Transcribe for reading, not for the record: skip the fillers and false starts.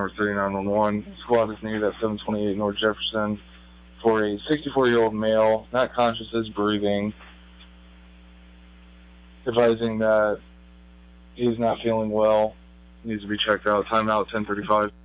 Number 3911. Squad is needed at 728 North Jefferson for a 64-year-old male, not conscious, is breathing, advising that he is not feeling well, needs to be checked out. Timeout 10:35.